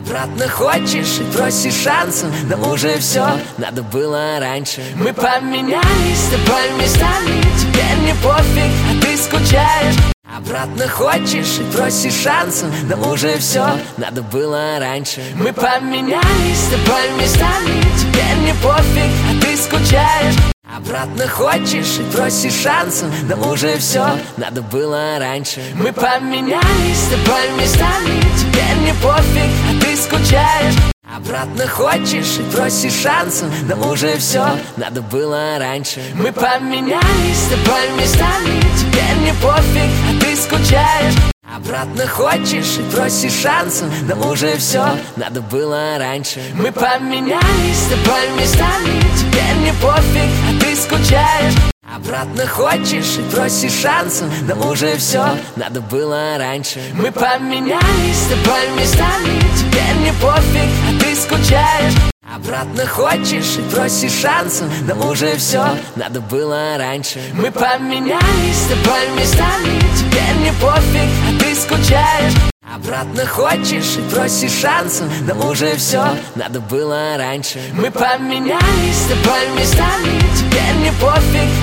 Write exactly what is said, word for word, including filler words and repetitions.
Обратно хочешь и просишь шансов, но уже все надо было раньше. Мы поменялись с тобой местами, теперь мне пофиг, а ты скучаешь. Обратно хочешь и просишь шансов, но уже все надо было раньше. Мы поменялись с тобой местами, теперь мне пофиг, а ты скучаешь. Обратно хочешь и просишь шансов, но уже все надо было раньше. Мы поменялись с тобой местами, теперь мне пофиг, а ты скучаешь. Обратно хочешь и просишь шансов, но уже все надо было раньше. Мы поменялись с тобой местами, теперь мне пофиг, а ты скучаешь. Обратно хочешь и просишь шансов, но уже все надо было раньше. Мы поменялись с тобой местами, теперь мне пофиг, а ты скучаешь. Обратно хочешь и просишь шансов, но уже все надо было раньше. Мы поменялись с тобой местами, теперь мне пофиг, а ты скучаешь. Обратно хочешь и просишь шансов, но уже все надо было раньше. Мы поменялись с тобой местами, теперь мне пофиг, а ты скучаешь. Обратно хочешь и просишь шансов, но уже все надо было раньше. Мы поменялись с тобой местами, теперь мне пофиг.